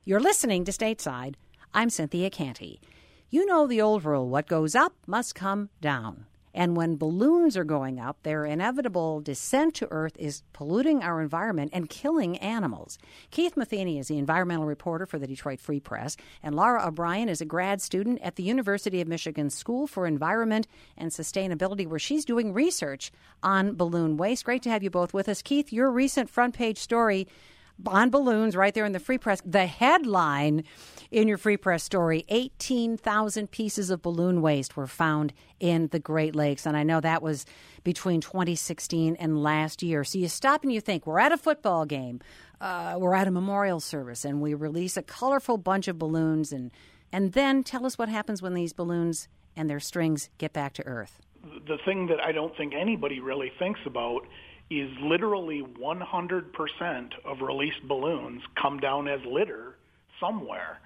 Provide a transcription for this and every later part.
You're listening to Stateside. I'm Cynthia Canty. You know the old rule, what goes up must come down. And when balloons are going up, their inevitable descent to Earth is polluting our environment and killing animals. Keith Matheny is the environmental reporter for the Detroit Free Press, and Laura O'Brien is a grad student at the University of Michigan School for Environment and Sustainability, where she's doing research on balloon waste. Great to have you both with us. Keith, your recent front-page story on balloons right there in the Free Press. The headline in your Free Press story, 18,000 pieces of balloon waste were found in the Great Lakes. And I know that was between 2016 and last year. So you stop and you think, we're at a football game, we're at a memorial service, and we release a colorful bunch of balloons. And then tell us what happens when these balloons and their strings get back to Earth. The thing that I don't think anybody really thinks about is literally 100% of released balloons come down as litter somewhere.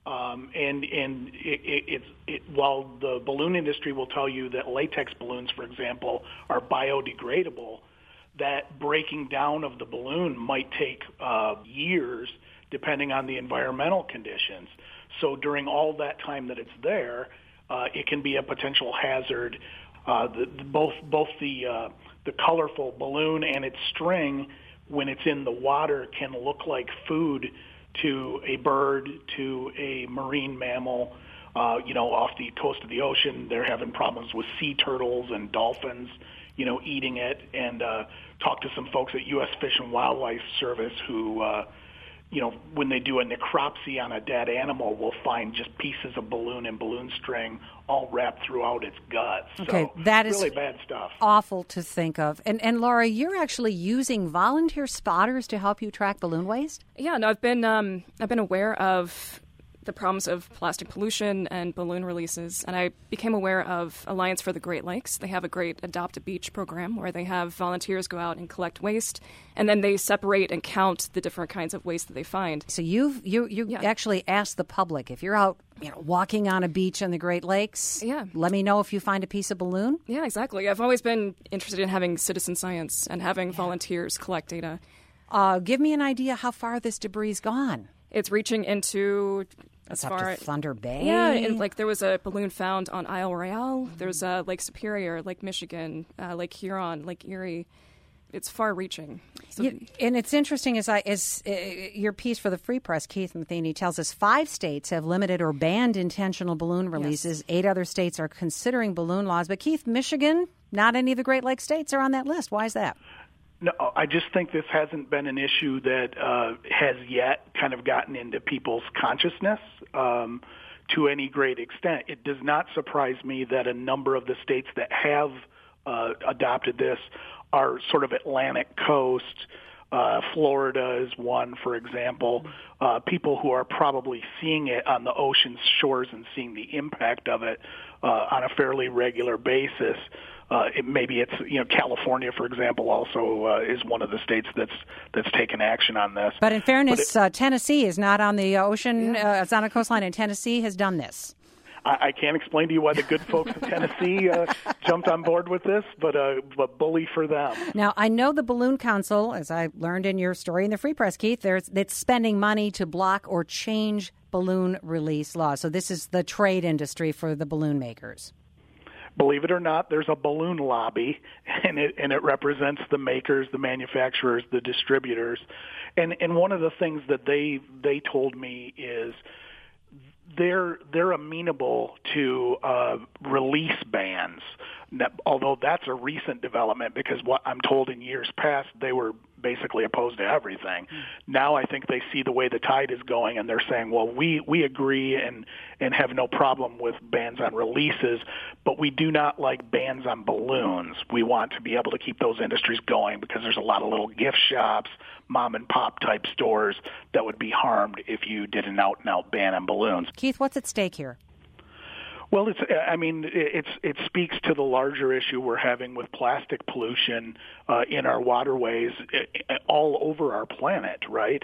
While the balloon industry will tell you that latex balloons, for example, are biodegradable, that breaking down of the balloon might take years depending on the environmental conditions. So during all that time that it's there, it can be a potential hazard. Both the colorful balloon and its string, when it's in the water, can look like food to a bird, to a marine mammal. Off the coast of the ocean, they're having problems with sea turtles and dolphins, eating it. And talk to some folks at U.S. Fish and Wildlife Service who, when they do a necropsy on a dead animal, will find just pieces of balloon and balloon string all wrapped throughout its guts. Okay, so that is really bad stuff. Awful to think of. And Laura, you're actually using volunteer spotters to help you track balloon waste? Yeah, no, I've been aware of the problems of plastic pollution and balloon releases, and I became aware of Alliance for the Great Lakes. They have a great Adopt a Beach program where they have volunteers go out and collect waste, and then they separate and count the different kinds of waste that they find. So you actually asked the public, if you're out walking on a beach in the Great Lakes, let me know if you find a piece of balloon? Yeah, exactly. I've always been interested in having citizen science and having volunteers collect data. Give me an idea how far this debris's gone. It's reaching into as far as Thunder Bay. Yeah, and there was a balloon found on Isle Royale. There's Lake Superior, Lake Michigan, Lake Huron, Lake Erie. It's far-reaching. So, and it's interesting as your piece for the Free Press, Keith Matheny, tells us 5 states have limited or banned intentional balloon releases. Yes. 8 other states are considering balloon laws. But Keith, Michigan, not any of the Great Lakes states are on that list. Why is that? No, I just think this hasn't been an issue that has yet kind of gotten into people's consciousness to any great extent. It does not surprise me that a number of the states that have adopted this are sort of Atlantic coast. Florida is one, for example. People who are probably seeing it on the ocean shores and seeing the impact of it on a fairly regular basis. Maybe it's California, for example, also is one of the states that's taken action on this. But in fairness, Tennessee is not on the ocean. It's on a coastline, and Tennessee has done this. I can't explain to you why the good folks in Tennessee jumped on board with this, but bully for them. Now, I know the Balloon Council, as I learned in your story in the Free Press, Keith, it's spending money to block or change balloon release laws. So this is the trade industry for the balloon makers. Believe it or not, there's a balloon lobby, and it represents the makers, the manufacturers, the distributors. And one of the things that they told me is they're amenable to release bans, although that's a recent development because what I'm told in years past, they were basically opposed to everything. Now I think they see the way the tide is going, and they're saying, well, we agree and have no problem with bans on releases, but we do not like bans on balloons. We want to be able to keep those industries going because there's a lot of little gift shops, mom-and-pop type stores that would be harmed if you did an out-and-out ban on balloons. Keith, what's at stake here? Well, it speaks to the larger issue we're having with plastic pollution in our waterways all over our planet, right?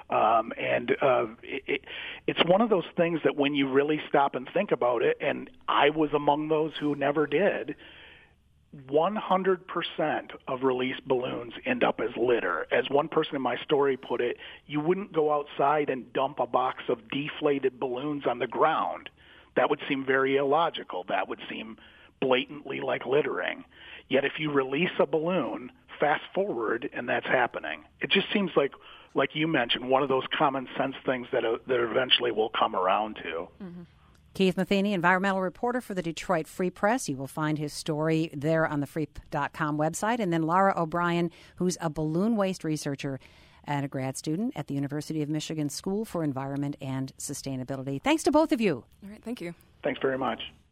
It's one of those things that when you really stop and think about it, and I was among those who never did, 100% of released balloons end up as litter. As one person in my story put it, you wouldn't go outside and dump a box of deflated balloons on the ground. That would seem very illogical. That would seem blatantly like littering. Yet if you release a balloon, fast forward, and that's happening. It just seems like you mentioned, one of those common sense things that eventually will come around to. Mm-hmm. Keith Matheny, environmental reporter for the Detroit Free Press. You will find his story there on the free.com website. And then Laura O'Brien, who's a balloon waste researcher and a grad student at the University of Michigan School for Environment and Sustainability. Thanks to both of you. All right, thank you. Thanks very much.